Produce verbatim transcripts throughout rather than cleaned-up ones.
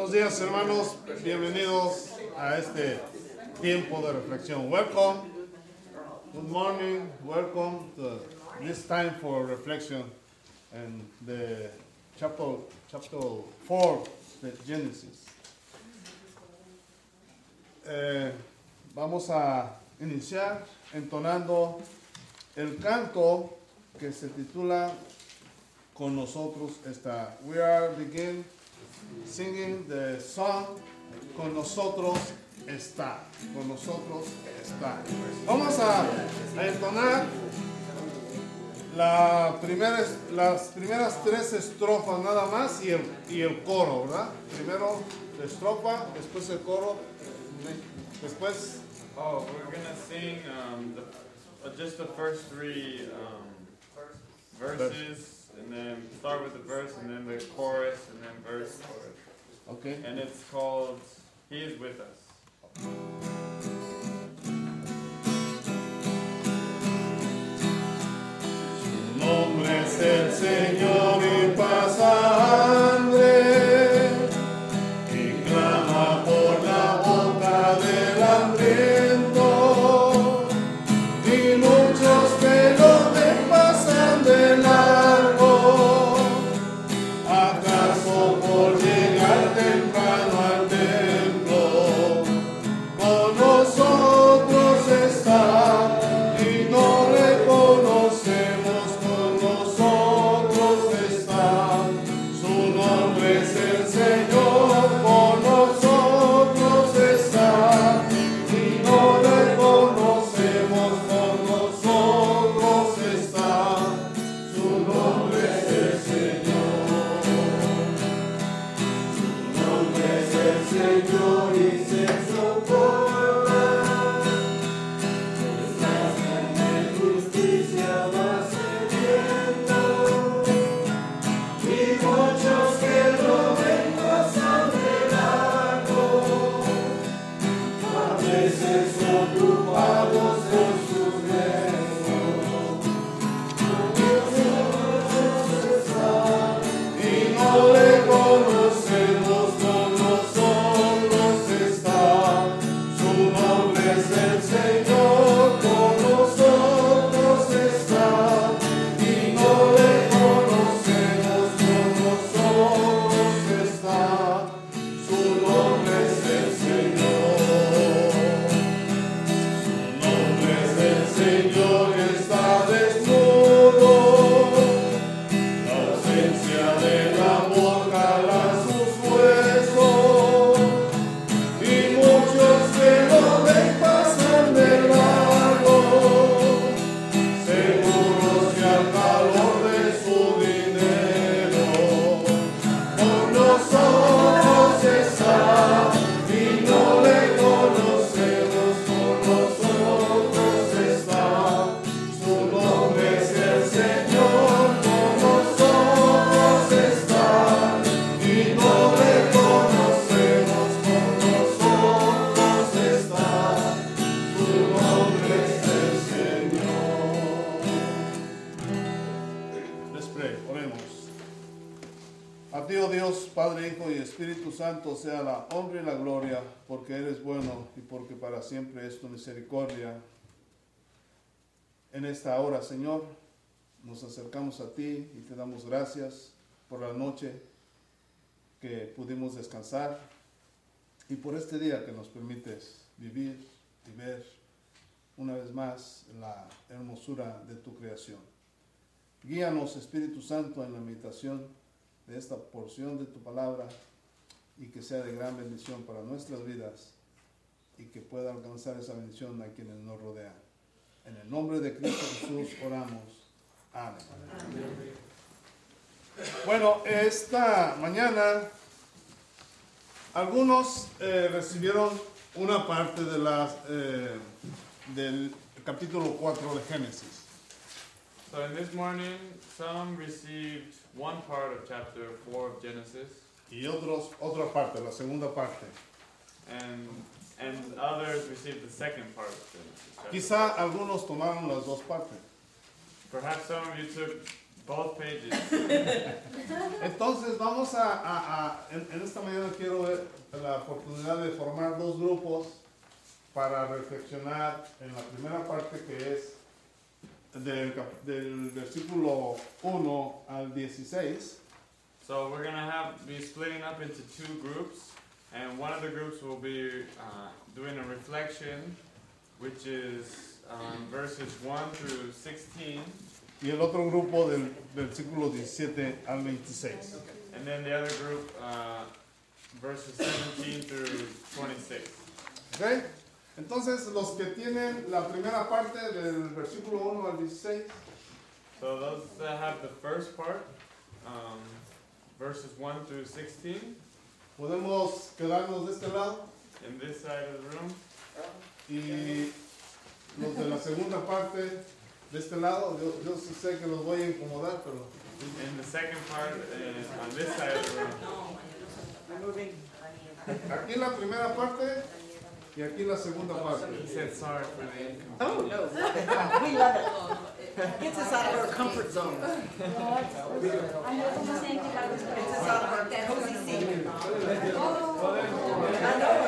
Buenos días, hermanos. Bienvenidos a este tiempo de reflexión. Welcome. Good morning. Welcome to this time for reflection and the chapter chapter four de Genesis. Eh, vamos a iniciar entonando el canto que se titula Con nosotros está. We are begin singing the song Con nosotros está. Con nosotros está. Vamos a, a entonar la primera, las primeras tres estrofas nada más y el, y el coro, ¿verdad? Primero la estrofa, después el coro, después... Oh, we're going to sing um, the, uh, just the first three um, verses. And then start with the verse, and then the chorus, and then verse, chorus. Okay. And it's called He is With Us. Su nombre es el Señor y pasa hambre, y clama por la boca del hambriento, y muchos que lo ven pasan de largo. ¿Acaso por llegar temprano al templo, con nosotros está y no le conocemos? Con nosotros está, su nombre es el Señor, con nosotros está y no le conocemos. Con nosotros está, su nombre es el Señor. Su nombre es el Señor y se socorra. De justicia va sediento, y muchos que lo ven pasan de largo. A veces ocupados por sus rezos, nosotros está y no le conocemos. Con nosotros está, su nombre es el Señor. Con nosotros está y no le conocemos. Con nosotros está, su nombre es el Señor. Su nombre es el Señor y está desnudo. La ausencia del amor cala sus huesos, y muchos que lo ven pasan de largo, seguros que al calor de su dinero. Con nosotros está y no le conocemos. Con nosotros está, su nombre es el Señor. Con nosotros está y no le conocemos. Con nosotros está, su nombre es el Señor. Let's pray. Oremos. A ti, oh Dios, Padre, Hijo y Espíritu Santo, sea la honra y la gloria, porque eres bueno y porque para siempre es tu misericordia. En esta hora, Señor, nos acercamos a ti y te damos gracias por la noche que pudimos descansar y por este día que nos permites vivir y ver una vez más la hermosura de tu creación. Guíanos, Espíritu Santo, en la meditación de esta porción de tu palabra, y que sea de gran bendición para nuestras vidas y que pueda alcanzar esa bendición a quienes nos rodean. En el nombre de Cristo Jesús oramos. Amén. Amén. Bueno, esta mañana algunos eh, recibieron una parte de las, eh, del capítulo cuatro de Génesis. So in this morning, some received one part of chapter four of Genesis, Y otros, otra parte, la segunda parte. and and others received the second part of Genesis. chapter Quizá algunos tomaron las dos partes. four. Perhaps some of you took Both pages. Entonces vamos a, a, a en, en esta mañana quiero ver la oportunidad de formar dos grupos para reflexionar en la primera parte que es del, del versículo uno al dieciséis. So we're gonna have be splitting up into two groups, and one of the groups will be uh, doing a reflection, which is um, verses one through sixteen. Y el otro grupo del versículo diecisiete al veintiséis. And then the other group, uh, verses seventeen through twenty-six. ¿Ok? Entonces, los que tienen la primera parte del versículo uno al dieciséis. So those that have the first part, um, verses one through sixteen. Podemos quedarnos de este lado. In this side of the room. Y los de la segunda parte de este lado, yo, yo sí sé que los voy a incomodar, pero... In the second part, uh, on this side of the room. Aquí la primera parte y aquí la segunda parte. He said sorry for the inconvenience. Oh, no. We love it. Gets us out of our comfort zone. Gets us out of our cozy seat. I know,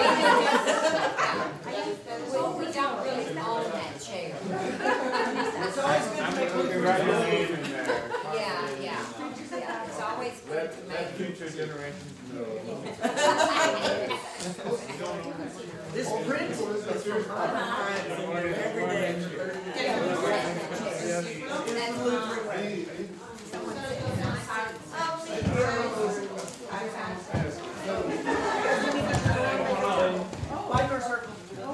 Well, we don't really own that chair. it's always good I'm to make looking right at you in there. Yeah, yeah, yeah, it's always good Let, to let make. future generations know. this print is from her every day. That's fine. Why your circle?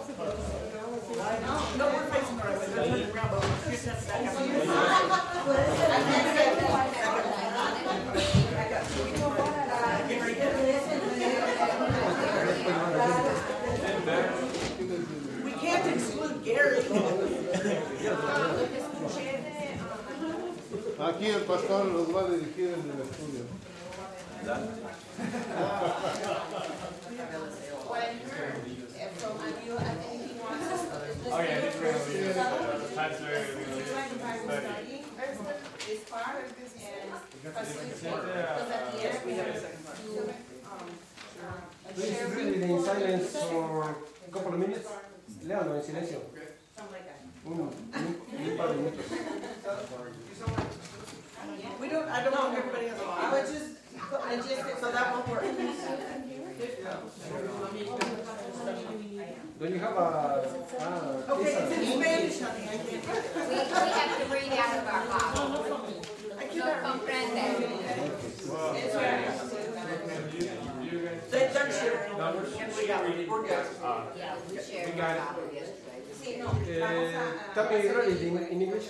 No, we're facing the right way. They're turning around, but we're just have to back up. We can't exclude Gary. Aquí el pastor los va a dirigir en el estudio. Oh yeah, he's going to lead us. Uh, Pastor is going to lead us in the study. It's part of this and Yes, we have a second part. Please read it in silence for a couple of minutes. Léalo en silencio. Un, un, un par de minutos. We don't, I don't want everybody else. I would just, I just, so that won't work. Don't you have a... Ah, Okay, it's it's a- in Spanish, honey, I can't. We, we have to read out of our Bible. I No cannot read. comprende. Well, It's you, you guys. They, they're sharing. And we got it, we're good. Uh, Yeah, we shared We our got it. Bible yesterday. Eh, Can we read it in, in English?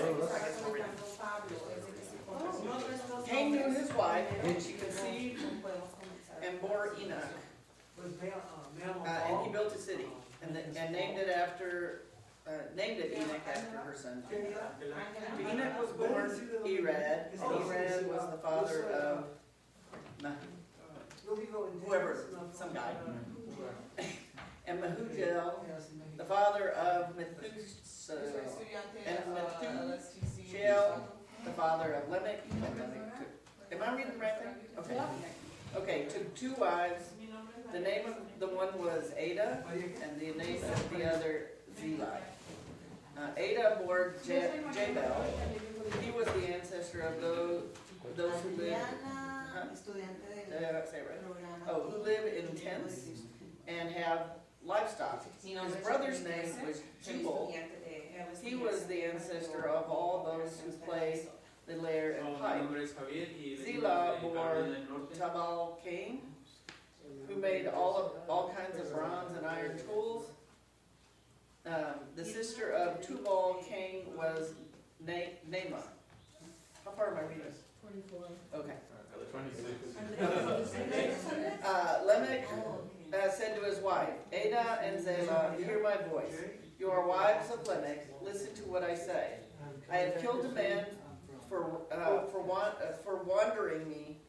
Cain knew his wife, and she conceived and bore Enoch. Uh, and he built a city, and, the, and named it after, uh, named it Enoch after her son. To Enoch was born Irad, and Irad was the father of Nah, whoever, some guy. And Mehujael, the father of Methuselah, and Methuselah, the father of Lamech. And Lamech took, am I reading right there? Okay. Okay, took two wives. The name of the one was Ada, and the name of the other Zilai. Uh, Ada bore Je- Jabal. He was the ancestor of those, those who lived. Huh? Did I not say it right? Oh, who live in tents and have livestock. His brother's name was Jubal. He was the ancestor of all those who play the lyre and pipe. Zillah bore Tabal Cain, who made all of all kinds of bronze and iron tools. Um, the sister of Tubal Cain was Na- Naamah. How far am I reading? Twenty-four. Okay. twenty-six. Uh, Lamech uh, said to his wife, Ada and Zillah, hear my voice. You are wives of Lamech. Listen to what I say. I have killed a man for uh, for want, uh, for wandering me,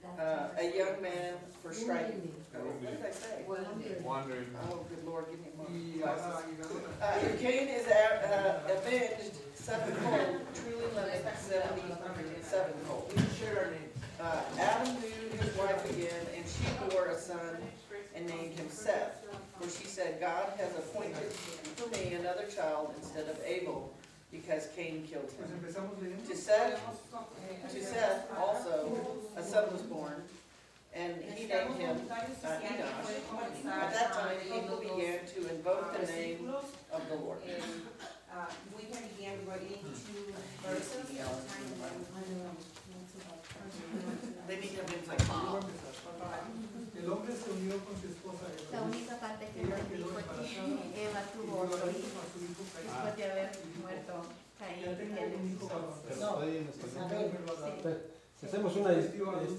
uh, a young man for striking. Oh, what did I say? Wandering. Oh, good Lord, give me more glasses. Uh, Cain is a- uh, avenged sevenfold, truly living seventy-sevenfold. Uh, Adam knew his wife again, and she bore a son and named him Seth. For she said, God has appointed for me another child instead of Abel, because Cain killed him. To Seth, to Seth also a son was born, and he named him uh, Enosh. At that time, people began to invoke the name of the Lord. Uh, we can begin reading two verses. They need to have insight. El hombre se unió con su esposa La Eva. única parte que nos dijo es que Eva tuvo otro hijo después de haber muerto Caín y Abel. Pero ahí en español. Si hacemos una este,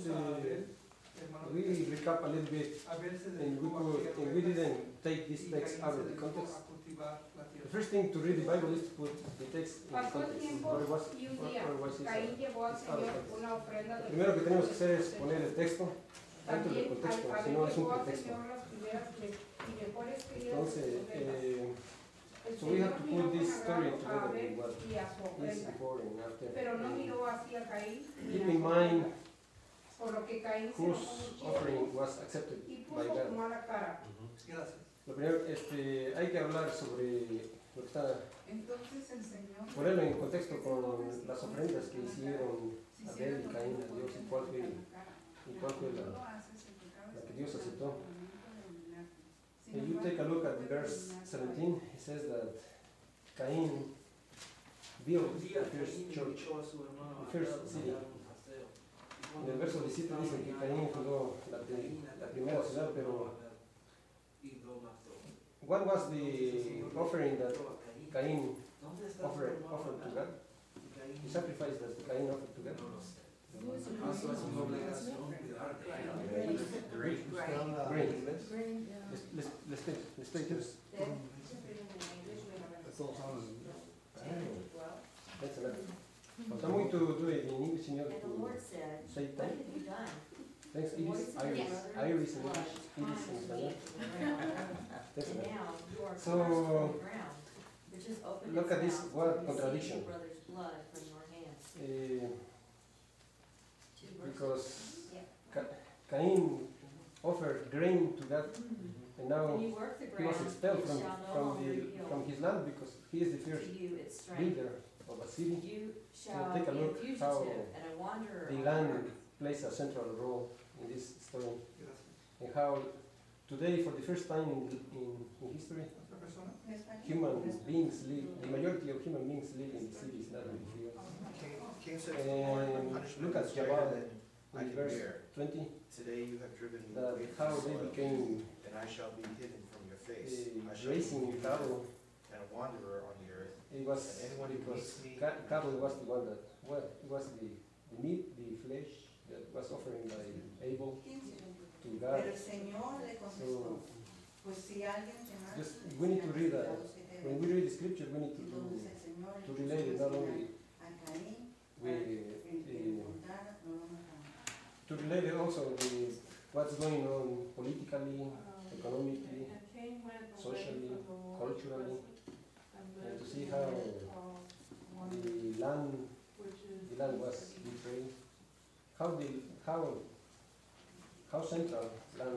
we recap a little bit, and we, could, and we didn't take this text out of the context. The first thing to read the Bible is to put the text in the Pasó el context. tiempo Otherwise, y un día otherwise it's, Caín uh, llevó al it's out of Señor context. una ofrenda Lo de primero que tenemos que hacer es poner el texto dentro del También al contexto, Padre si no es un llevó al pretexto. Señor las primeras y mejores criadas de Entonces, sus ovejas. eh, El so we have Señor to miró put this con story agrado a together Abel with what y a su is ofrenda, before and after. pero no miró hacia Caín ni Keep a in su mind ofrenda, por lo que Caín se whose enojó muchísimo offering was accepted y by puso God. mala cara. Lo primero, este, hay que hablar sobre lo que está, Entonces el Señor ponerlo en contexto con las ofrendas que hicieron Abel y Caín a Dios y cuál fue, y cuál fue la, la que Dios aceptó. If you take a look at verse seventeen, it says that Cain built the first church, the first city. En el verso diecisiete dice que Caín fundó la, la primera ciudad, pero what was the offering that Cain offered, offered to God? The sacrifice that Cain offered to God? Grain. Let's, let's, let's take, let's take this. That's enough. But I'm going to do it in English in order And the Lord to said, save what time. have you done? Thanks, Iris, Iris, Iris in English, Iris in Spanish. That's And enough. now you are So, cursed from the ground, which is opened look its at this mouth word to contradiction. receive your brother's blood from your hands. Eh, Two verses. because Ca- Cain offered grain to God, and now When you work the he was ground, expelled it from, shall no from, longer the, yield from his land because he is the to first you its strength. builder of a city. You shall take a be a look how fugitive and a wanderer The on land earth. plays a central role in this story, and how today, for the first time in, in, in history, human beings live, the majority of human beings live in the cities, not in the fields. And look at Jabal in verse twenty, Today you have driven me that away how from they the soil, became and I shall be hidden from your face. uh, I shall be raising moved cattle. and a wanderer on the earth. It was And anyone who because meets me- ca- cattle was the one that, well, it was the, the meat, the flesh that was offering by Abel to God. Pero el Señor le contestó, pues si alguien te mata, Just, we need to read that. When we read the scripture, we need to, entonces to, el Señor le to puso relate it not señal only a Caín with, en que uh, lo contara, no lo matara. to relate it also with what's going on politically, economically, socially, culturally, and to see how the land, the land was betrayed, how the, how, how central land,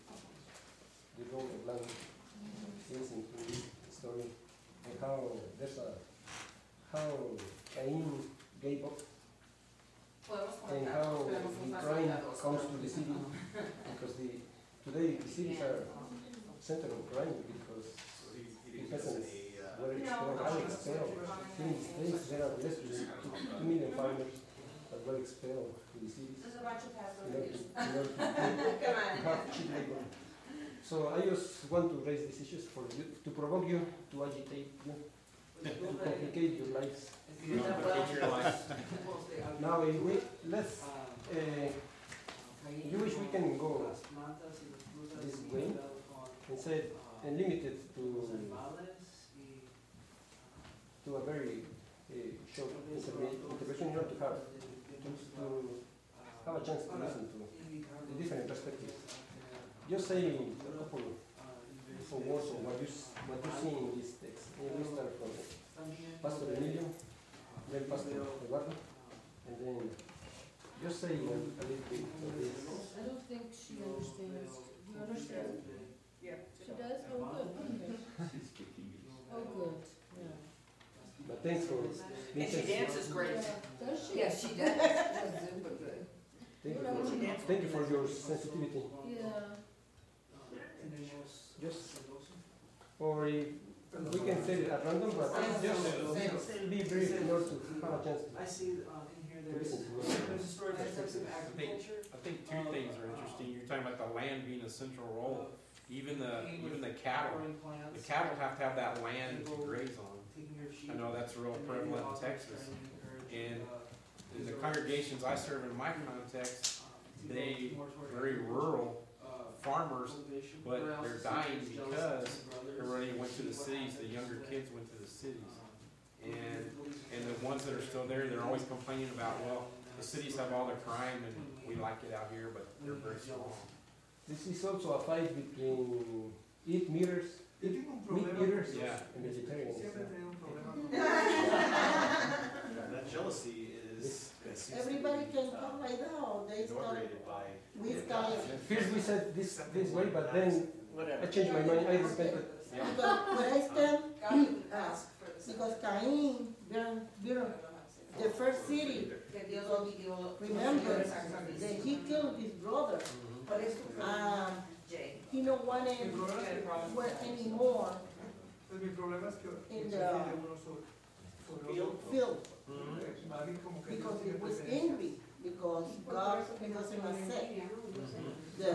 the role of land is in this story, and how there's a, how Cain gave up, and how the crime comes to the city, because the, today the cities are center of crime because the peasants were expelled, are expelled. In the States there are less than two, two million farmers that were expelled to the cities There's a bunch of in order to, pastors. in order to, Come to have cheap labor. So I just want to raise these issues for you, to provoke you, to agitate you, to complicate your lives. Now, if we, let's, uh, you wish we can go this way and say, and limit it to, to a very uh, short intervention in order to have, to, to have a chance to listen to the different perspectives. Just say a couple of words of what you, s- what you see in this text. And we start from Pastor Emilio, then Pastor Eduardo, and then just say a, a little bit of this. I don't think she understands. Do you understand? Yeah. She does? Oh, good. Okay. Oh, good. Yeah. But thanks for being And she sensitive. dances great. Yeah. Does she? Yes, she does. Super good. Thank you for, thank you for your sensitivity. Yeah. Just, or if we can say it at random, but just be brief in order to have a chance I see um, in here to there's, listen to there's a story that starts in agriculture. I think two things are interesting. You're talking about the land being a central role. Even the even the cattle. The cattle have to have that land to graze on. I know that's real prevalent in Texas. And in the congregations I serve in my context, they very rural farmers, but they're dying because everybody went to the cities. The younger kids went to the cities, and and the ones that are still there, they're always complaining about, well, the cities have all the crime and we like it out here, but they're very small. This is also a fight between eat meters, Yo tengo un meat problema. eaters, Yeah. and vegetarians. Siempre he tenido un problema con That jealousy is, it seems to Everybody be, can uh, come right now, they start, inaugurated by. we start, First we said this this way, but then Whatever. I changed my mind. I repented. because where I stand, God didn't ask for this. because Cain, Biram, Biram, the first city, Que Dios lo pidió. remember, that he killed his brother, ¿Cuál es tu problema, um, Jay? he no wanted Mi problema es que- work anymore Pues mi problema es que In que the se divide uno sobre, sobre field, otro. field, Eh, David como que because no he tiene was preferencia. angry, because God, he doesn't accept the,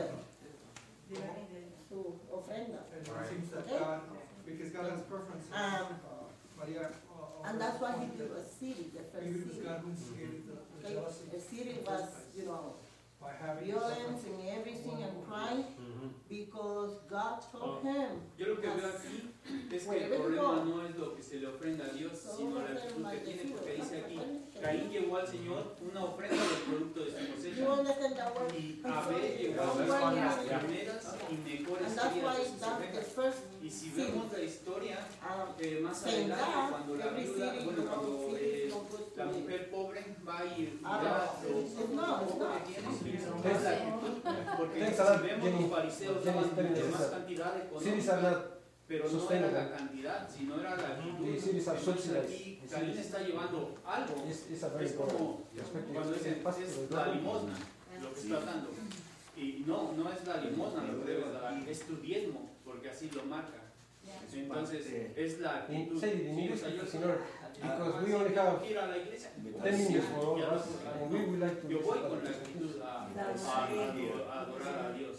su ofrenda. And it seems that Okay. God, because God has preferences. Um, uh, Maria, uh, And that's why he pointed built a city, the first Maybe it was city. God who instigated the, the Okay? jealousy. The city was, you know, By having violence and everything and crime, because God told him. Yo lo que veo aquí es que el Wherever you problema go. no es lo que se le ofrenda a Dios, So sino la over there, actitud que like the tiene, porque dice aquí, field. Caín llevó al Señor una ofrenda del producto de su You cosecha, understand that word? y I'm Abel sorry. llevó Don't las worry las about it. primeras y mejores And that's crías why de sus that's the ovejas. first Y si city. vemos la historia, Um, eh, más saying adelante, that, cuando la every viuda, city, bueno, you know, cuando city eh, is no good la to me. mujer pobre va y, y Ah, da no, lo it's not, it's poco not. que tiene, es la actitud, porque Thanks si a lot, vemos Jenny. los fariseos Jenny, daban Jenny, mucha más Jenny. cantidad Cities are económica, not pero no era sustainable. la cantidad, sino era la actitud. The cities are Entonces subsidized. aquí The Caín cities- está llevando algo, It's, it's a very es important como perspective. cuando dicen, Pastor es la Eduardo. limosna lo que está dando. Y no, no es la limosna lo que debes dar, es tu diezmo, porque así lo marca. Entonces es la In, actitud. say it in Sí, o English, sea, yo because, you know, because we sí only tengo have que ir a la iglesia. ten minutes for all of us, and we would like to Yo voy listen con to la the actitud perspectives. a, a- a- a adorar a Dios.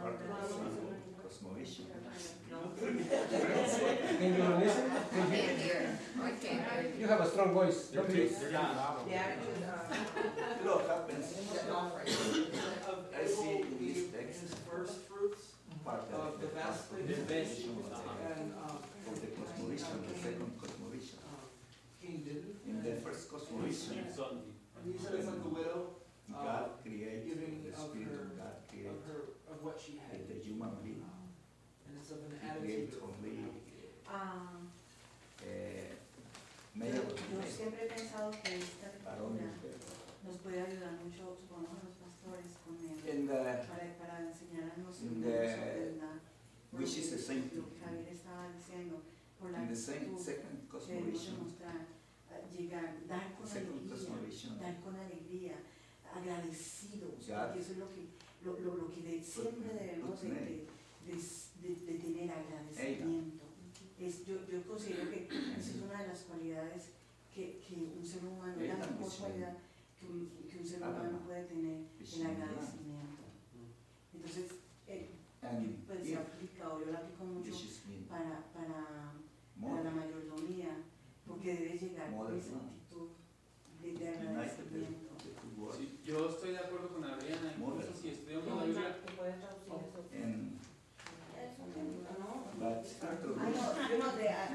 Can you listen? Can you, I can't. you have a strong voice. They're Don't too, you? they're too loud over The there. attitude, uh, Look, happens. the offering. I see in this Gave text his first fruits part of of the the best of The best. and, um, the cosmovision, the second cosmovision. um, Cain didn't. In the first cosmovision, And he said it's like the widow, uh, God created, giving the of Spirit her, of God of created her, of what she had. the human being. And it's of an He attitude. created only Ah, eh, male and yo female, siempre he pensado que esta varón y lectura mujer. nos puede ayudar mucho, supongo, a los pastores con él, In the, para, para enseñar a los In niños the- sobre la, which is the same lo thing. que Javier estaba diciendo, por la In the same, actitud second que debemos cosmovision, demostrar, ah, llegar, dar con second alegría, cosmovision, dar con alegría, agradecidos, God porque eso es lo que, lo, lo, lo que de- siempre debemos de, de, de, de- de tener agradecimiento. Es, yo, yo considero que esa es una de las cualidades que, que un ser humano, la Adam mejor is cualidad que un, que un ser Adam humano puede tener, is el in agradecimiento. Entonces, eh, and pues se Eve, aplica, o yo lo aplico mucho which is in para, para, para la more mayordomía, porque debe llegar con Mother esa Land. actitud de, de united the, agradecimiento. the two words. Sí, yo estoy de acuerdo con Adriana, incluso si estudiamos la Biblia, And but start to I know, you know, the, I, I say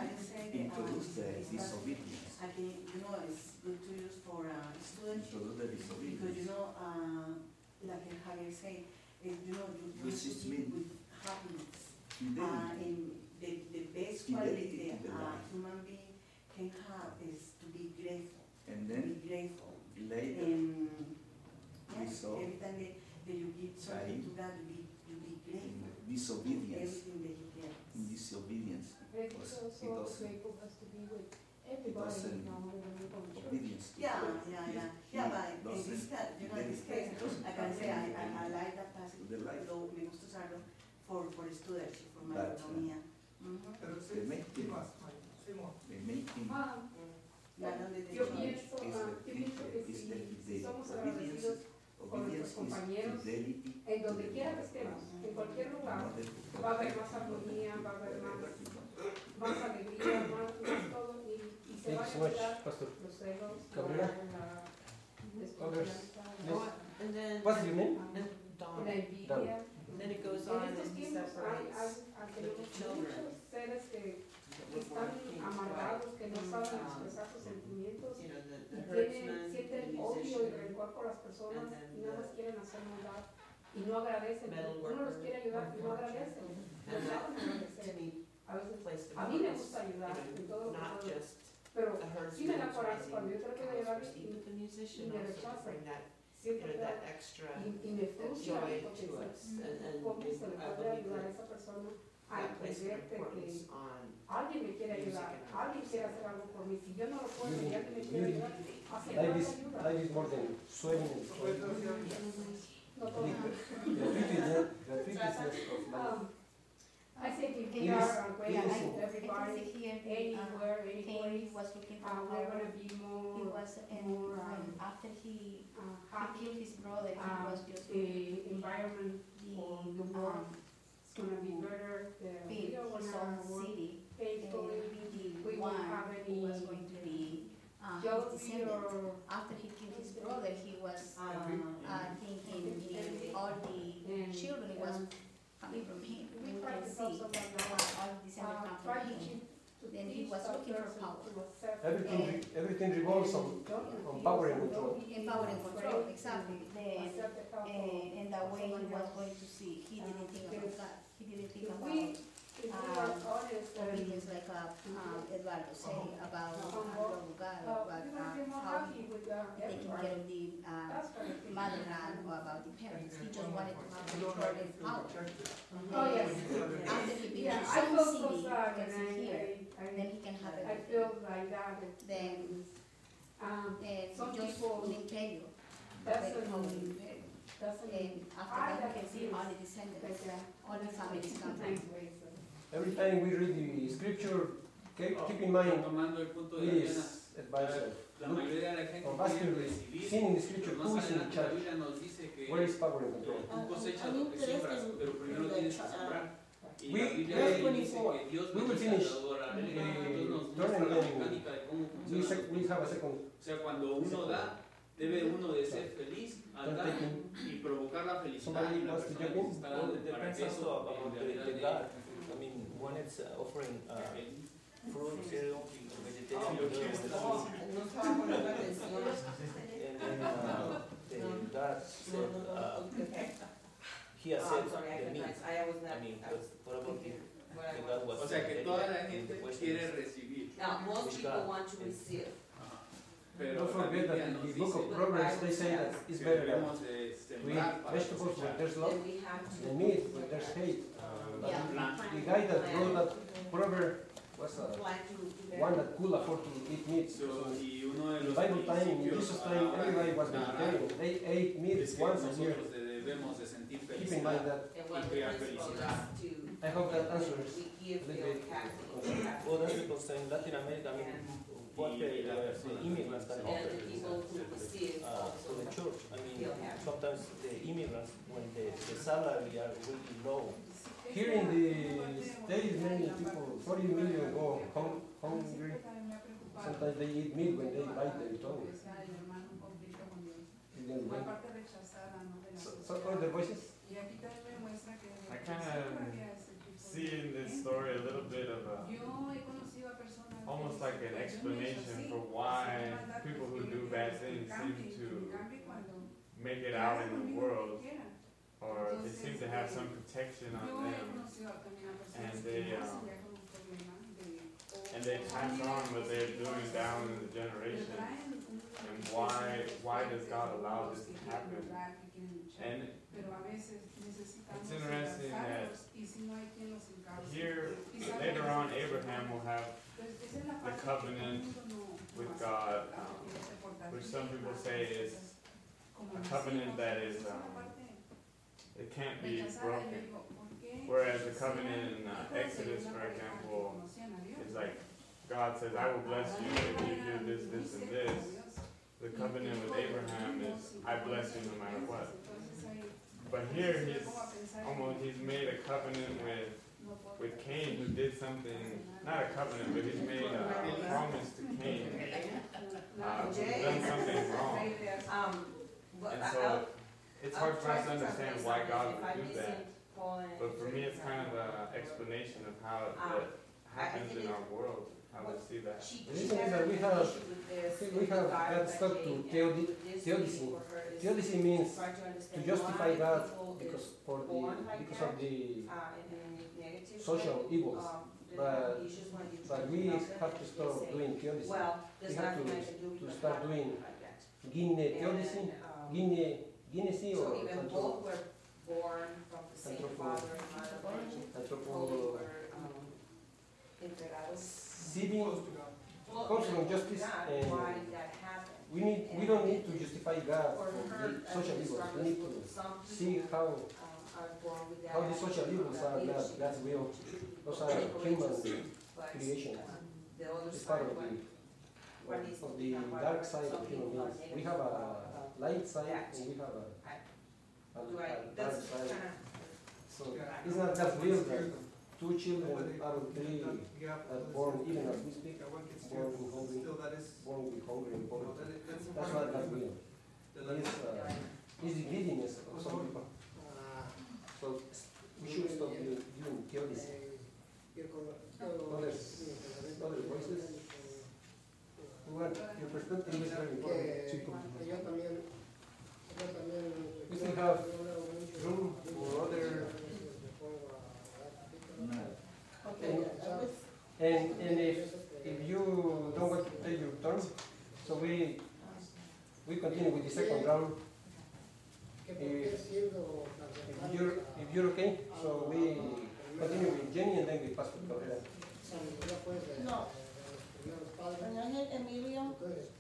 Simplemente, introduce the uh, disobedience. Again, you know, it's good to use for uh, students Introduce the because, you disobedience. know, uh, like Javier said, is, you know, you, you Which have to is live mean with happiness. Uh, Fidelity. and the, the best Fidelity quality to the that a life. human being can have is to be grateful. And To then be grateful. later, And we yes, saw every time that, that you give something Cain to God, you be, you be in grateful. disobedience, Everything that you get. in disobedience, It's was also he doesn't, grateful has to be with he everybody, doesn't, you know, even people in church. obedience to Yeah, God. yeah, He- yeah. he Yeah, but in this doesn't case, you know, in this case, doesn't I can say I, I, I to like that passage, the life. lo, me gusta usarlo for, for students, for my But, uh, economía. Mhm. They make him, they make him, Ah, Ganan de yo techo. pienso, is ah, the, yo pienso que is si, the, si the somos obedience, agradecidos obedience con nuestros is compañeros, fidelity en to donde the quiera que Lord. estemos, en cualquier lugar, Not the- va a haber más armonía, va a haber más, más alegría, más, más todo, y, y se Thank van you a so much, quitar Pastor. los celos, la, Cabrera. la Others. desconfianza, And then, What's your name? and la Dawn. envidia. And then it goes En on estos and he tiempos hay, hay, separates. hay tenemos muchos seres que están amargados, que no saben expresar sus sentimientos, You know, the, y the tienen, herdsman, the sienten odio y musician, rencor por las personas and then y nada más the quieren hacer maldad y no agradecen. metal Uno los worker, quiere ayudar y no agradecen. No and that saben agradecer. to me A veces, placed a mí me importance, gusta ayudar en todo you lo know, que not puedo, just pero the sí me da herdsman coraje raising cuando yo trato de cows ayudar for Steve, but the musician y me also to rechazan. bring that, you Siempre know, da that extra y, y me that frustra joy porque to se- us. And, and cómo se le I puede believe ayudar a that esa persona a that places entender que importance on alguien me quiere music ayudar, and alguien quiere hacer algo por mí. Si yo no lo puedo y alguien me quiere Music. ayudar, aceptar Like la this, ayuda. like this more than sweating and sweating. No The todo. gratuitousness, gratuitousness of life. Um, I think if It we is- are it grateful is- to everybody, I can see here, anywhere, uh, any Cain place, was looking for uh, we're power. gonna be He more, was, and more, when, um, after he, uh, he happy. killed his brother, he Um, was just the environment the, for the world um, is gonna be better. The, we build don't his wanna own work city, and faithfully. be We the won't one have who was any going to be, uh, his jealousy descendant. or After he killed his brother, he was, Uh, uh, thinking in all the and, children, it was um, coming from him. we You try can to see, help someone uh, else. all the descendants Uh, come try from to him. keep, to Then he teach was that looking for person power. to accept Everything, and- re- everything revolves on, and don't on refuse power and and control. don't be And power and control, afraid exactly. to Then, accept the help of and, and that way he someone was else. going to see, he didn't think about Yes. that. He didn't think If about we, if we are um, honest and obedience like uh, um, Eduardo said about Humble. lugar, Uh, about we're gonna be uh, more how happy he with uh, taking everybody. care of the uh, That's what I think. motherland or about the parents. He just wanted to have control and power. Oh, yes. After he built Yeah, his I own feel so city, sad as and he here, I, I, then he can have I, I everything. feel like that. It's- Then, Um, and some just people, un imperio. that's very an, powerful imperio. that's an, And after I that, have you can see fears all the like descendants, that. all the families come from. Nice ways of- Every time we read the scripture, keep, keep in mind, Tomando el punto de Atenas, please advise us. la Look, mayoría de la gente from quiere basically recibir, seeing in the scripture pero más who is in adelante la charge, Biblia nos dice que where is power and control. tú cosechas I'm lo que interested siembras, in- pero primero in the tienes que ch- sembrar. Y We- la Biblia verse dice twenty-four. que Dios We will mediante finish, la adoración, eh, Dios nos turn muestra and la then mecánica de cómo We, funciona. sec- we have a second. O sea, cuando uno da, debe uno de ser feliz al Don't dar take in. y provocar la felicidad Somebody en la wants to persona jump que in? se está Well, dando it para depends que also eso about en the, realidad the dé God. I mean, one is uh, offering uh, fruit, cereal, vegetarian, the other one is meat. No trabajo en la atención. And then uh, the God said, uh, he Oh, I'm accepts sorry, I the could meat. not, I was not. I mean, but what about the, What I the want. God was O sea, que very toda la direct in gente the question quiere is, recibir. Now, most Which people God? want to Yes. receive. Pero Don't la forget Biblia that in nos the book dice of Proverbs they say that it's que better that debemos de we sembrar eat para vegetables where cosechar. there's love Then we have to. than meat where there's hate. But Yeah. the guy that wrote that proverb was uh, Plan to. one that could afford to eat meat. So, So y uno de in los Bible time, in principios Jesus a la time, hora everybody was de dar vegetarian. They ate meat es que once a year. nosotros debemos de sentir Keep in mind felicidad. that. And what the crear principle felicidad. is to. I hope that answers. We give a little them bit. happy. well, that's because in Latin America, I mean, what the, uh, the immigrants can And offer the people who receive uh, to the also. church. I mean, feel happy. sometimes the immigrants, when the, the salary are really low, Here in the States, many people, forty million go home, hungry. Sometimes they eat meat when they bite their tongue. Then when- Aparte rechazada, ¿no? De la So, sociedad. so other voices? Y aquí también me muestra que I kind of see in this story a little bit of a yo he conocido a personas explanation for why people who do bad things seem to make it out in the world, or they seem to have some protection on them, and they um, and they pass on what they're doing down in the generation. And why why does God allow this to happen? And it's interesting that here later on Abraham will have the covenant with God, um, which some people say is a covenant that is um, it can't be broken. Whereas the covenant in uh, Exodus, for example, is like God says, "I will bless you if you do this, this, and this." The covenant with Abraham is, "I bless you no matter what." But here he's almost he's made a covenant with with Cain, who did something, not a covenant, but he's made a promise to Cain, uh, who's done something wrong. And so it's hard for us to understand why God would do that. But for me, it's kind of an explanation of how that happens in our world, how we see that. The reason is that we have, we have God stuck to theodi- theodicy. Theodicy means to justify God because for the because of the social evils. But but we have to stop doing theodicy. We have to to start doing Gine theodicy, Gine Guinecy or anthropo. Born from the same father and mother, Anthropo. Seeding Well, comes from justice, and why did that happen? we need we don't need to justify God for the social evils. We need to see how how the social evils are God, God's will. Those are human creations. It's part of the of the dark side of human beings. We have a light side and we have a, a, a dark side. So it's not God's will that two children out of three are born, even as we speak, born in hungry, born with hunger and poverty. That's not God's will. It's, uh, it's the greediness of some people. So we should stop doing theodicy. Others, other voices. Well, your perspective is very important. We still have room for other. And, and, and if, if you don't want to take your turn, so we we continue with the second round. If, if you're if you're okay, so we continue with Jenny and then we pass to Gabriela. No. Doña Emilio,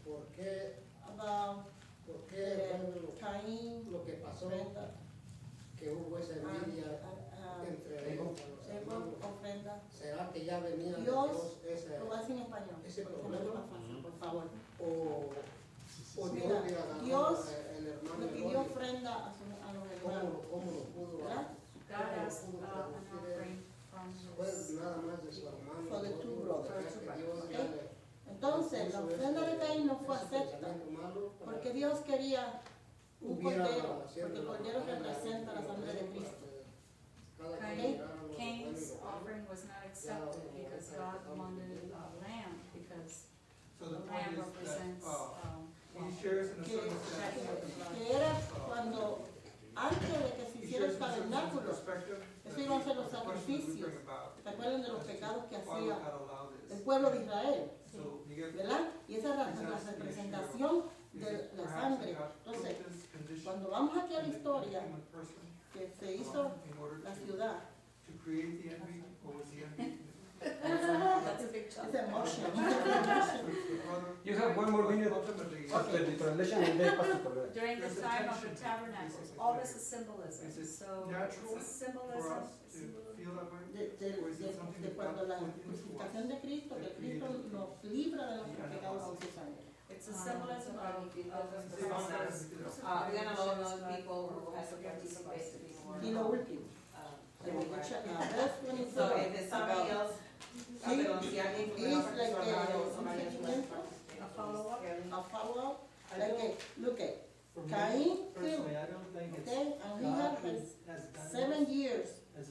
about Caín, lo que pasó, Brenda, que hubo esa envidia entre ellos, ofrenda. ¿Será que ya venía Dios, de Dios ese, lo voy a decir en español, ese porque problema? es más fácil, por favor. O, o Dios, Mira, le agarró Dios el hermano le pidió Eloy. ofrenda a, su, a los ¿Cómo, hermanos, cómo lo pudo ¿verdad? God asked uh, an offering from Fue his nada más de su hermano. For the two Eloy, brothers. o sea, que Dios ya Okay. le- Entonces, la ofrenda de Caín no fue ese acepta, pensamiento malo para porque Dios quería un hubiera cordero, siempre porque el la cordero batalla, representa la y sangre de para Cristo. que cada quien Cain, mirara lo bueno y Cain's lo malo. offering was not accepted because God wanted a lamb, because So the the point lamb is that, represents uh, um, he shares in a Que, certain sense. que era cuando, antes de que se He hiciera shares el in a certain tabernáculo, perspective. eso iban a ser los The questions we sacrificios. bring about, ¿Se acuerdan de los pecados que why would hacía God allow this? el pueblo de Israel? So you get ¿Verdad? Y esa es la, la representación de la sangre. Entonces, cuando vamos aquí a la historia que se hizo la ciudad, to create the envy, or was the envy? that's a big chunk. it's emotional. You have one more minute after the translation and then pass to Gabriela. During the time of the tabernacles, all this is symbolism. Is it So natural it's a for symbolism. us to feel that way? De, de- Or is de- it something de that cuando God la put into us? crucificación de Cristo, que Cristo nos libra de nuestros pecados con su sangre. It's a symbolism of, of the Process. Uh, we're gonna loan those people who have to participate to be more. Y lo último, en el cha- uh, verse So twenty-seven, if there's somebody else, sí, pero si alguien es like fue a, hermano, un somebody else seguimiento, a follow-up. a follow-up, like a, look at, Cain killed, Personally, I don't think it's okay, and he God had who like has done seven this years as a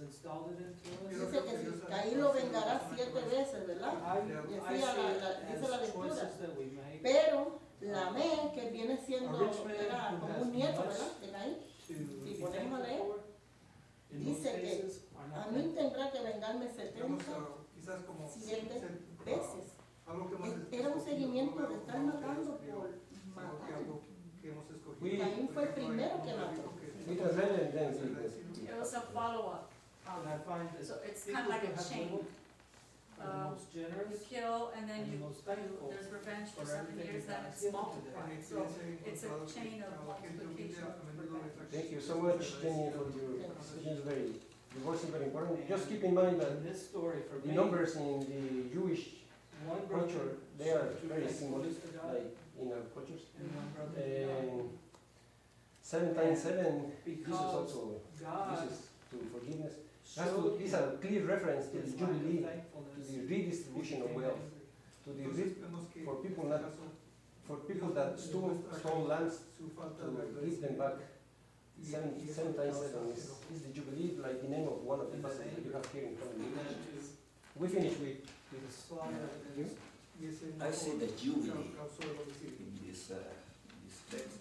Dice que si Caín lo vengará siete veces, ¿verdad? Decía la, la, dice la lectura. Pero Lamé, que viene siendo, era como un nieto, ¿verdad? De Caín. Si ponemos a leer, dice que a mí tendrá que vengarme setenta, siete veces. Era un seguimiento de estar matando por matar. Caín fue el primero que mató. It was a follow-up. Um, so it's kind of like a chain. Um, you kill and then you, you there's revenge for seven years, then it's multiplied. So it's a chain of multiplication of revenge. Thank you so much, Jenny, for your expressions. Very, your voice is very important. Just keep in mind that this story for the me, numbers in the Jewish one culture, they are very symbolic, like in our cultures. and one brother And seven times seven, Jesus because also God uses to forgiveness. That's showed to, these are clear reference to the his lack of Jubilee, to thankfulness the redistribution of wealth, to the re- for people not for people that stole stole lands to give them back. Seven, seven times seven is, is the Jubilee, like the name of one of the passages that you have here in front of you. We finish with, with you. I see the Jubilee in this, uh, in this text.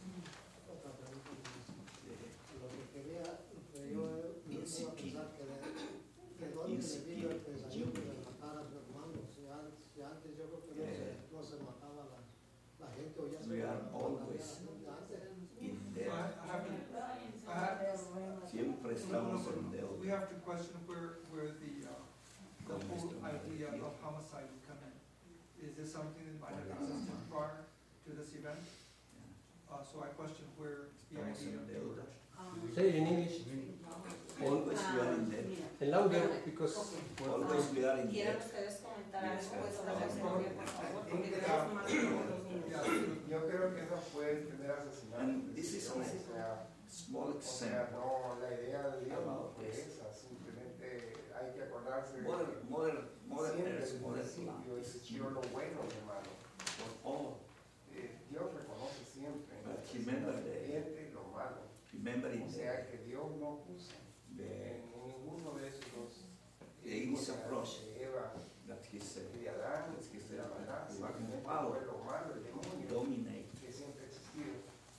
Lo que quería, yo me pongo a pensar que de, que dónde le vino el pensamiento de matar a su hermano. Si antes, si antes yo creo que no se, no se mataba la, la gente o ya se We are mataba always antes. in So debt. I, I have to, I have, Siempre estamos en we deuda. have to question where, where the, uh, the whole idea of homicide would come in. Is this something that might have existed prior to this event? Uh, so I question where the Estamos idea en of deuda. Say it in English. Always we are in debt. And louder, because Always we are in ¿Quieren debt. ustedes comentar Yes, algo yes. sobre la historia, por favor? Porque Yeah. tenemos más de dos minutos. Yo creo que eso fue el primer asesinato. And this is o a sea, small o sea, example. no, la idea de Dios no About fue this. esa, simplemente hay que acordarse de Modern, que modern, modern siempre earth, desde el modern principio life. existió lo bueno y lo malo. For all. Eh, Dios reconoce siempre But lo remember the- excelente y lo malo. Remembering O the, sea que Dios no puso the, en ninguno de esos dos the easy approach de Eva that he said, y de Adán, that he de said, la maldad, that simplemente power fue lo malo, el to demonio dominate. que siempre ha existido,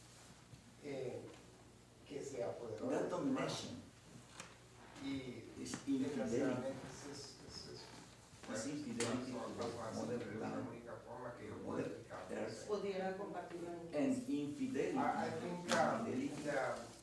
eh, que se apoderó That del ser humano. domination Y is infidelity. desgraciadamente es, es, es, Is infidelity to the modern es la plan, única forma que yo puedo modern explicar. earth. Pudiera compartirlo en And inglés. infidelity, I, I think uh, infidelity, the,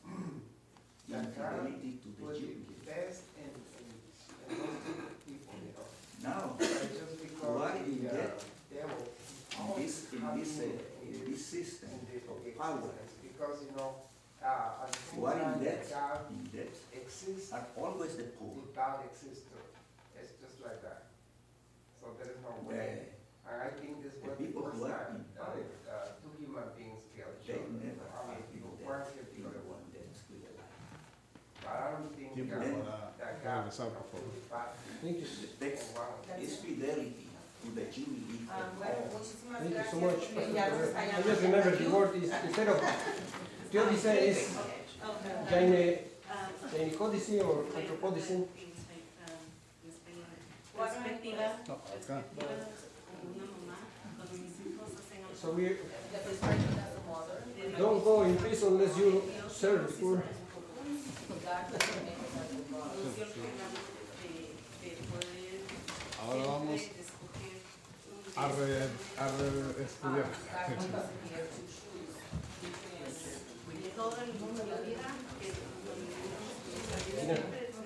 the God infidelity to the was Jew. the best in, in, in those two people, you know. Now, Just because why the in uh, that, devil in this, in this, uh, in this system in the of existence, power, because you know, uh, at the same why time in that that, God in that exists, are always the poor. the bad exists too. It's just like that. So there is no The, way. And I think this the was the people first who are time in that power, uh, two human beings killed each they other. never I mean, have people been one dead killed the in other one one. death with a lie. But I don't think Tiempo that, para that God regresar, por favor. was bad. Thank you. The text And wow. is fidelity to the Jubilee Ah, of bueno, all. muchísimas Thank you gracias. so much. porque ya nos está I llamando just remember aquí. the word is, instead of theodicy is Okay. gyne, Um, gynecodicy or anthropodicy. Perspectiva, No, acá. perspectiva como una mamá, cuando mis hijos hacen algo. So we The perspective as a mother. don't go in prison unless you serve the poor. God doesn't make us as a God. Nos dio el regalo de, de poder Ahora vamos siempre escoger un a, re, a re, estudiar. God put us here to choose between de todo el mundo de la vida, que Mira.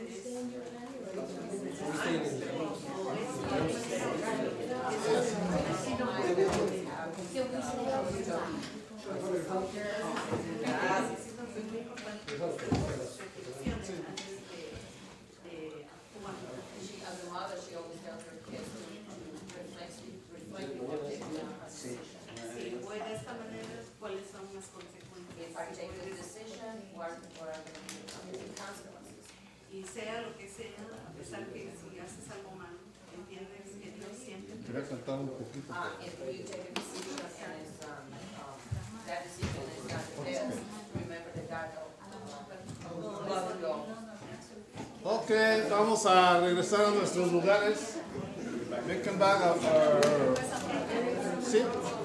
She, as a mother, she always tells her kids to reflect, reflect what they do. Si voy de esta manera, ¿cuáles son las consecuencias? If I take this decision, what, what are going to be the consequences? Y sea lo que sea, a pesar que si haces algo malo, entiendes que Dios siempre Quería cantar un poquito. Uh, if we take a decision and it's, um, um, that decision is not the best, remember that God, uh, loves you all. Oh, Ok, vamos a regresar a nuestros lugares. We come back up our seat.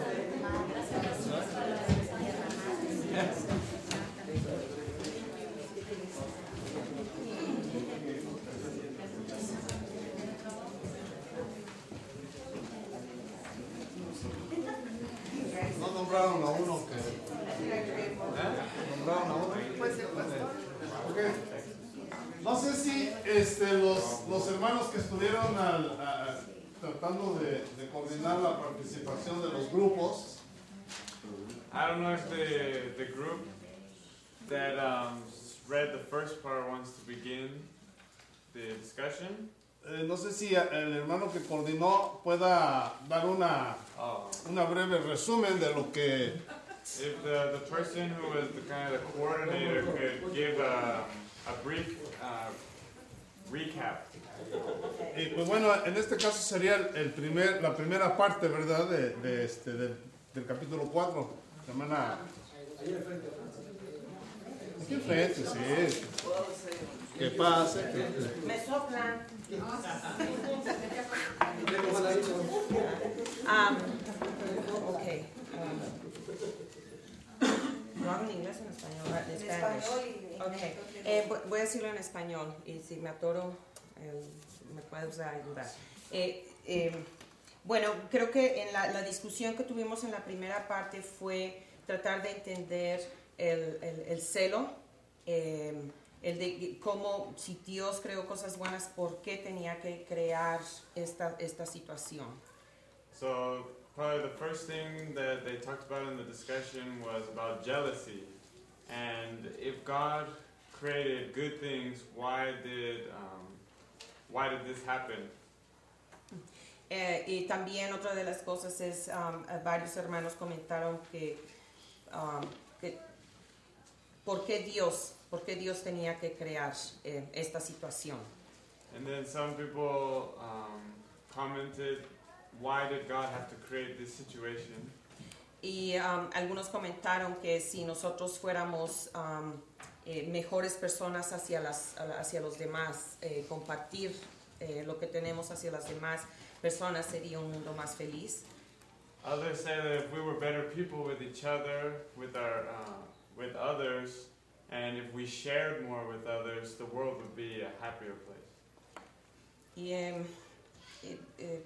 No nombraron a uno que... ¿Eh? Nombraron a uno. Okay. No sé si este, los, los hermanos que estuvieron al, a, tratando de, de coordinar la participación de los grupos. I don't know if the, the group that um, read the first part wants to begin the discussion. Eh, no sé si el hermano que coordinó pueda dar una, oh. una breve resumen de lo que... If the, the person who was the kind of the coordinator could give a, a brief uh, recap. Y pues bueno, en este caso sería el primer, la primera parte, ¿verdad? De, de este, de, del capítulo cuatro. Hermana. Aquí enfrente, sí. ¿Qué pasa? Me soplan. um, ok. Um, ¿Lo hago en inglés o en español? En español. Okay. Eh, voy a decirlo en español y si me atoro, eh, me puedes ayudar. Eh, eh, bueno, creo que en la, la discusión que tuvimos en la primera parte fue tratar de entender el, el, el celo, eh, el de cómo, si Dios creó cosas buenas, ¿por qué tenía que crear esta, esta situación? So, probably the first thing that they talked about in the discussion was about jealousy. And if God created good things, why did um, why did this happen? Eh, y también otra de las cosas es, um, varios hermanos comentaron que, um, que ¿por qué Dios, por qué Dios tenía que crear eh, esta situación? And then some people um, commented, why did God have to create this situation? Y um, algunos comentaron que si nosotros fuéramos um, eh, mejores personas hacia, las, hacia los demás, eh, compartir eh, lo que tenemos hacia las demás personas, sería un mundo más feliz. Others say that if we were better people with each other, with our, uh, with others, and if we shared more with others, the world would be a happier place. Y, eh, eh, eh,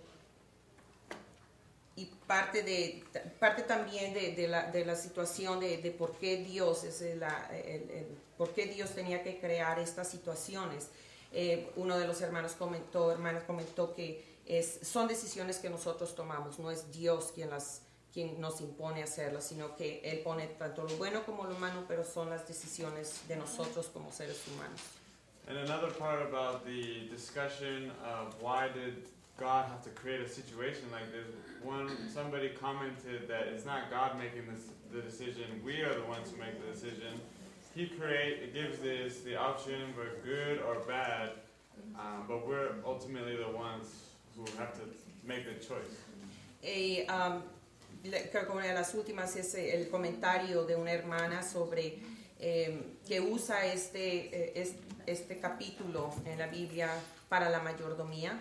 y parte de parte también de, de, la, de la situación de, de por qué Dios es la, el, el, por qué Dios tenía que crear estas situaciones. Eh, uno de los hermanos comentó, hermanas comentó que es, son decisiones que nosotros tomamos, no es Dios quien las quien nos impone hacerlas, sino que Él pone tanto lo bueno como lo malo, pero son las decisiones de nosotros como seres humanos. And another part about the discussion of why did God have to create a situation like this, one somebody commented that it's not God making this, the decision, we are the ones who make the decision. He create, gives this the option for good or bad, um, but we're ultimately the ones who have to make the choice. Y, um, creo que una de las últimas es el comentario de una hermana sobre eh, que usa este, este, este capítulo en la Biblia para la mayordomía.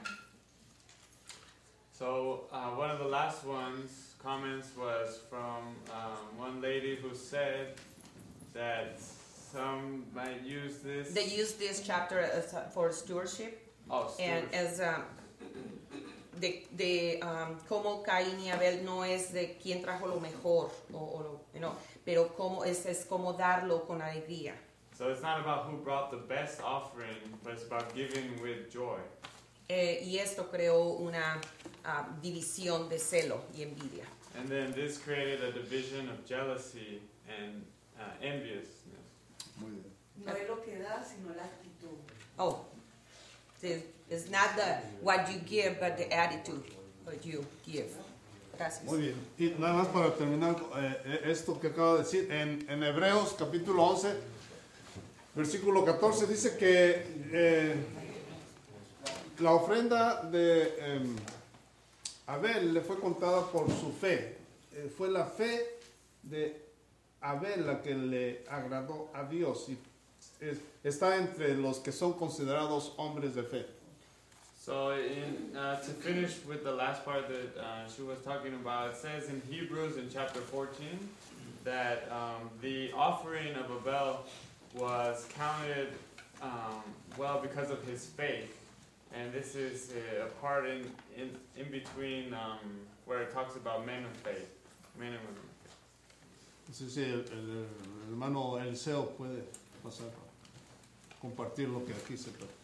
So uh, one of the last ones comments was from um, one lady who said that some might use this. They use this chapter as, uh, for stewardship. Oh, stewardship. And as um, de, de um, cómo Caín y Abel no es de quién trajo lo mejor, o, o lo, you know, pero cómo es, es como darlo con alegría. So it's not about who brought the best offering, but it's about giving with joy. Eh, y esto creó una uh, división de celo y envidia. And then this created a division of jealousy and uh, enviousness. Muy bien. No es lo que da, sino la actitud. Oh, it's not the what you give, but the attitude that you give. Gracias. Muy bien. Y nada más para terminar eh, esto que acabo de decir, en, en Hebreos capítulo once, versículo catorce, dice que eh, la ofrenda de eh, Abel le fue contada por su fe. Eh, fue la fe de Abel la que le agradó a Dios. Y es, está entre los que son considerados hombres de fe. So in, uh, to finish with the last part that uh, she was talking about, it says in Hebrews in chapter fourteen that um, the offering of Abel was counted um, well because of his faith. And this is a part in, in, in between um, where it talks about men of faith, men and women. Sí, sí, el, el, el hermano Eliseo puede pasar a compartir lo que aquí se trata.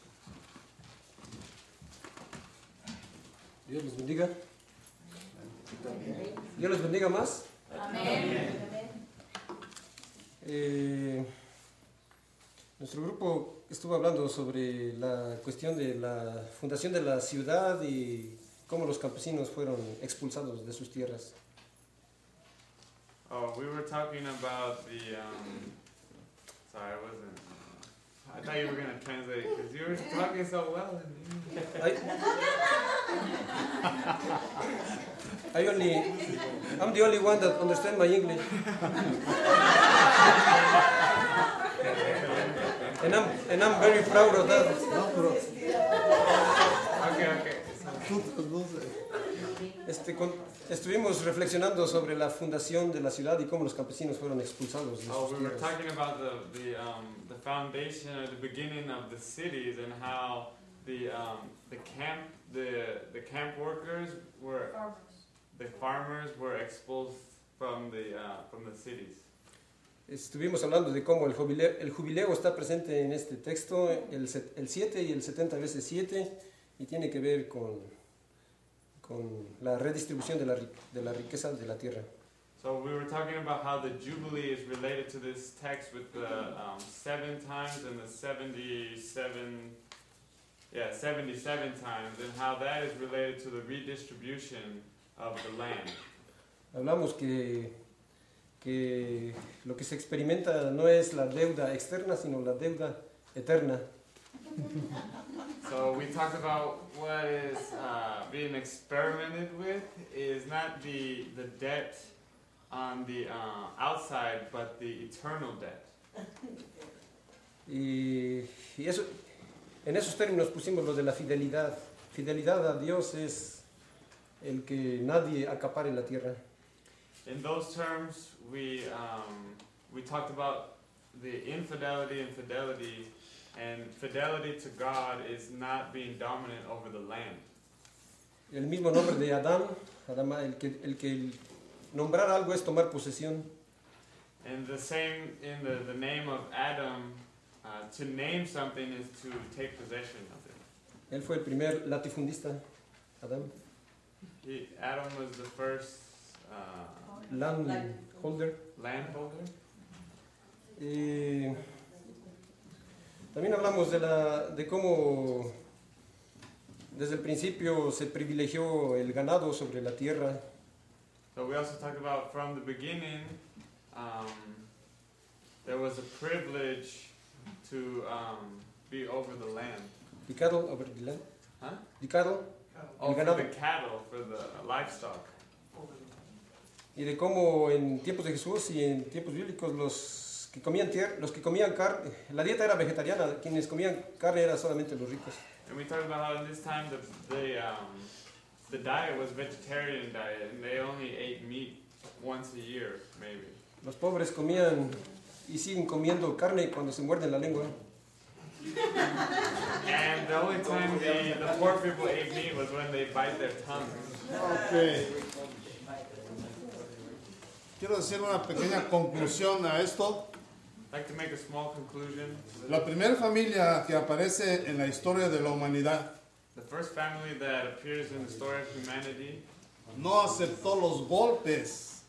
Dios les bendiga. Dios les bendiga más. Amén. Eh, nuestro grupo estuvo hablando sobre la cuestión de la fundación de la ciudad y cómo los campesinos fueron expulsados de sus tierras. Oh, we were talking about the, um, sorry, I wasn't, I thought you were going to translate because you were talking so well. I, I only, I'm the only one that understands my English. And I'm, and I'm very proud of that. Okay, okay. Este, con, estuvimos reflexionando sobre la fundación de la ciudad y cómo los campesinos fueron expulsados de Oh, sus we were tierras. talking about the the um, the foundation or the beginning of the cities and how the um, the camp the the camp workers were Farmers. the farmers were expulsed from the uh, from the cities. Estuvimos hablando de cómo el jubileo, el jubileo está presente en este texto, el, set- el siete y el setenta veces siete, y tiene que ver con, con la redistribución de la, ri- de la riqueza de la tierra. So we were talking about how the Jubilee is related to this text with the um, seven times and the seventy-seven, yeah, seventy-seven times, and how that is related to the redistribution of the land. Hablamos que, que lo que se experimenta no es la deuda externa, sino la deuda eterna. So we talked about what is uh, being experimented with is not the the debt on the uh, outside, but the eternal debt. Y, y eso, en esos términos pusimos lo de la fidelidad. Fidelidad a Dios es el que nadie acapare la tierra. In those terms, we um, we talked about the infidelity and fidelity, and fidelity to God is not being dominant over the land. El mismo nombre de Adán, Adán el, que, el que nombrar algo es tomar posesión. And the same in the, the name of Adam, uh, to name something is to take possession of it. Él fue el primer latifundista, Adán. He, Adam was the first uh, Landholder. landholder. Eh, también hablamos de, la, de cómo desde el principio se privilegió el ganado sobre la tierra. So we also talked about from the beginning, um, there was a privilege to um, be over the land. The cattle over the land. Huh? The cattle. Oh, El for ganado. the cattle, for the livestock. Y de cómo en tiempos de Jesús y en tiempos bíblicos los que comían tierra, los que comían carne, la dieta era vegetariana, quienes comían carne eran solamente los ricos. And we talked about how in this time the the, um, the diet was vegetarian diet, and they only ate meat once a year, maybe. Los pobres comían y siguen comiendo carne cuando se muerden la lengua. And the only time the, the poor people ate meat was when they bite their tongue. Okay. Quiero decir una pequeña conclusión a esto. I'd like to make a small conclusion. La primera familia que aparece en la historia de la humanidad The first family that appears in the story of humanity no aceptó los golpes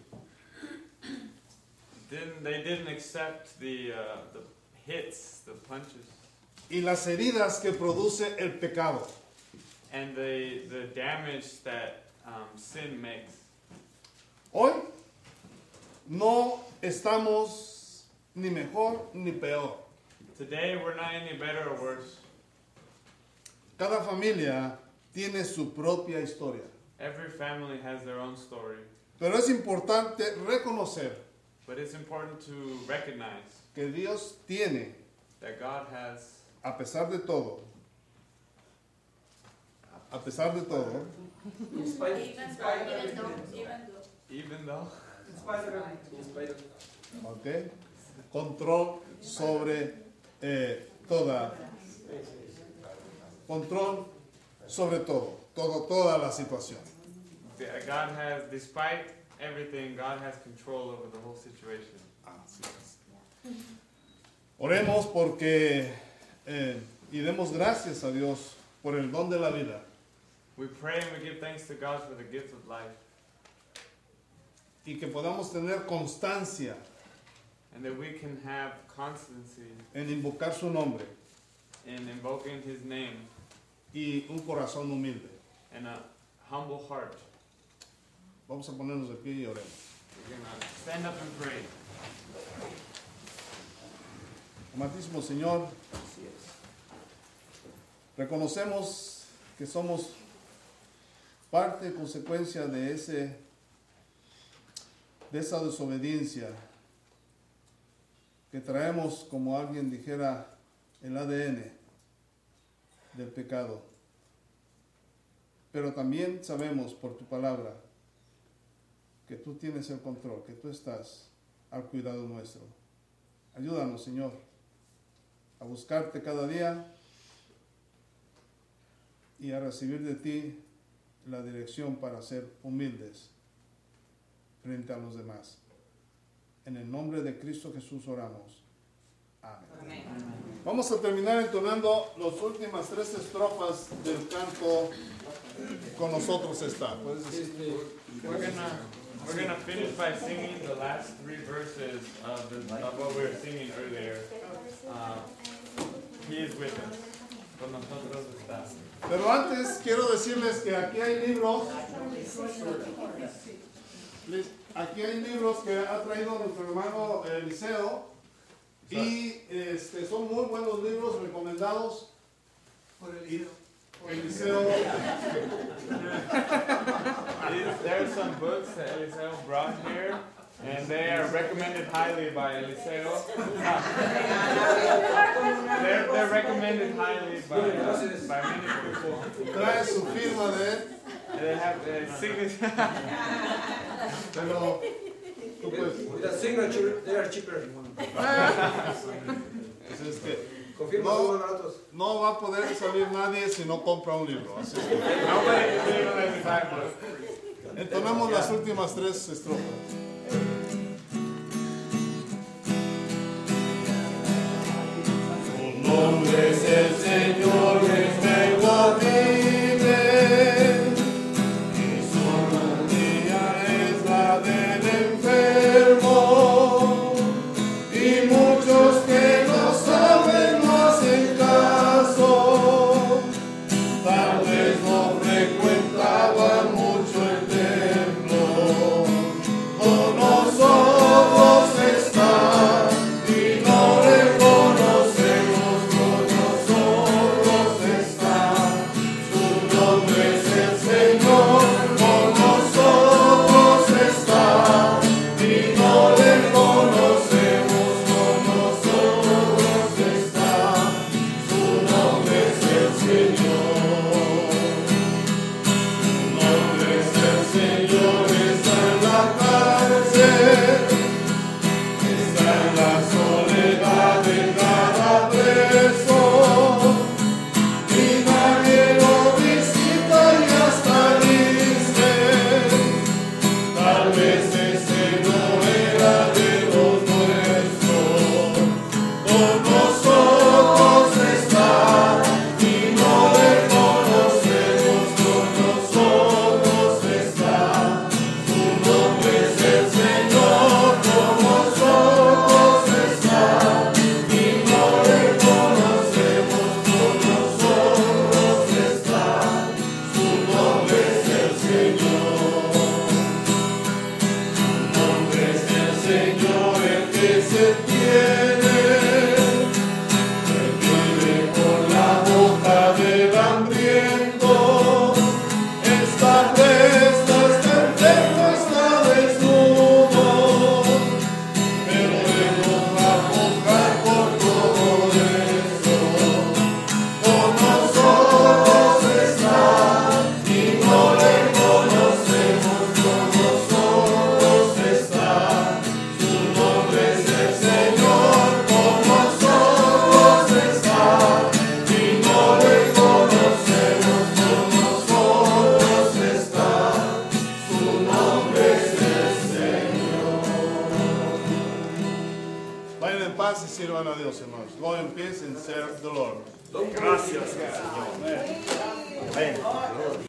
didn't they didn't accept the uh, the hits, the punches, y las heridas que produce el pecado. and the the damage that um, sin makes. Hoy no estamos ni mejor ni peor. Today we're not any better or worse. Cada familia tiene su propia historia. Every family has their own story. Pero es importante reconocer But it's important to recognize que Dios tiene that God has, a pesar de todo, a pesar de todo, In spite, in Even spite of even everything. though, even though. even though, In spite of everything. In spite of ¿ok? Control sobre eh, toda, control sobre todo, todo, toda la situación. God has, despite everything, God has control over the whole situation. Así es. Oremos porque eh, y demos gracias a Dios por el don de la vida. We pray and we give thanks to God for the gift of life. Y que podamos tener constancia And that we can have constancy en invocar su nombre in invoking His name y un corazón humilde. and a humble heart. Vamos a ponernos de pie y oremos. We're going to stand up and pray. Amantísimo Señor, reconocemos que somos parte y consecuencia de ese de esa desobediencia que traemos, como alguien dijera, el A D N del pecado. Pero también sabemos por tu palabra que tú tienes el control, que tú estás al cuidado nuestro. Ayúdanos, Señor, a buscarte cada día y a recibir de ti la dirección para ser humildes frente a los demás. En el nombre de Cristo Jesús oramos. Amén. Amén. Vamos a terminar entonando las últimas tres estrofas del canto Con nosotros está. ¿Puedes decir? We're gonna we're gonna finish by singing the last three verses of the of what we were singing earlier. Uh, he is with us. Con nosotros está. Pero antes quiero decirles que aquí hay libros. Aquí hay libros que ha traído nuestro hermano Eliseo y este, son muy buenos libros recomendados por Eliseo. Eliseo. There are some books that Eliseo brought here, and they are recommended highly by Eliseo. they're, they're recommended highly by, uh, by many people. Trae su firma de él. They have a signature. Pero, with a signature, they are cheaper. Es que Confirma, no, son más baratos. no va a poder salir nadie si no compra un libro. Así es que, entonamos las últimas tres estrofas. Tu nombre es el Señor, es vengo vive, y su rodilla es la del enfermo, y muchos que no saben no hacen caso, tal vez no frecuentaban mucho el templo, con nosotros está, y no reconocemos con nosotros. bendiciones, hermanos. Go in peace and serve the Lord. Gracias, Señor. Amén.